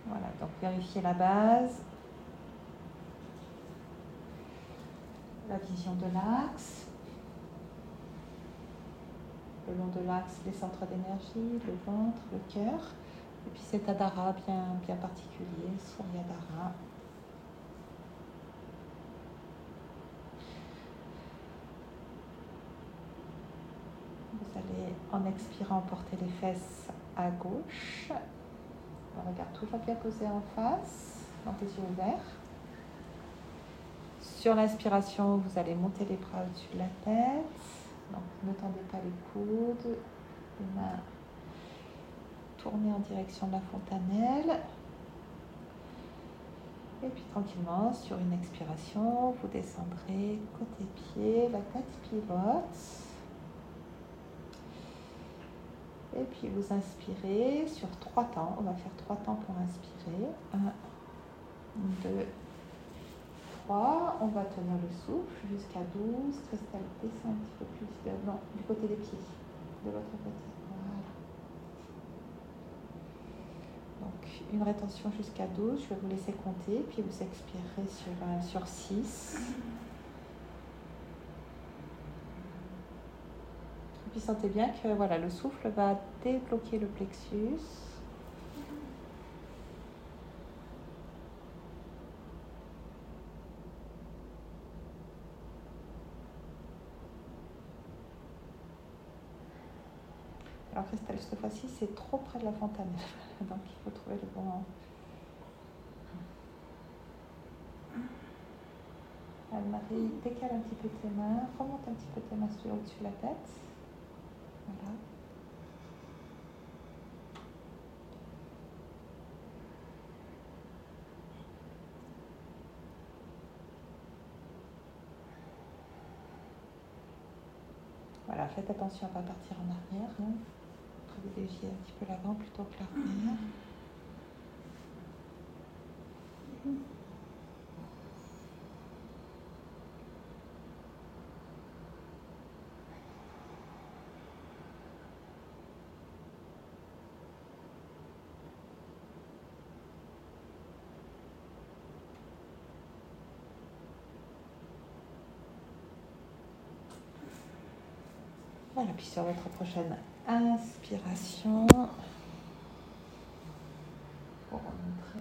Voilà, donc vérifiez la base, la vision de l'axe, le long de l'axe, les centres d'énergie, le ventre, le cœur, et puis cet Adhara bien particulier, Suryadhara. Vous allez, en expirant, porter les fesses à gauche. Le regard toujours bien posé en face, dans les yeux ouverts. Sur l'inspiration, vous allez monter les bras au-dessus de la tête. Donc, ne tendez pas les coudes. Les mains tournées en direction de la fontanelle. Et puis, tranquillement, sur une expiration, vous descendrez côté pied, la tête pivote. Et puis, vous inspirez sur 3 temps. On va faire 3 temps pour inspirer. 1, 2, 3. On va tenir le souffle jusqu'à 12. Christelle, descend un petit peu plus du côté des pieds, de l'autre côté. Voilà. Donc, une rétention jusqu'à 12. Je vais vous laisser compter, puis vous expirerez sur 6. Et puis, sentez bien que voilà, le souffle va débloquer le plexus. Alors Christelle, cette fois-ci, c'est trop près de la fontanelle. Donc, il faut trouver le bon... Anne-Marie, décale un petit peu tes mains. Remonte un petit peu tes mains au-dessus de la tête. Voilà. Voilà, faites attention à ne pas partir en arrière. Hein. Privilégiez un petit peu l'avant plutôt que l'arrière. Voilà, puis sur votre prochaine inspiration,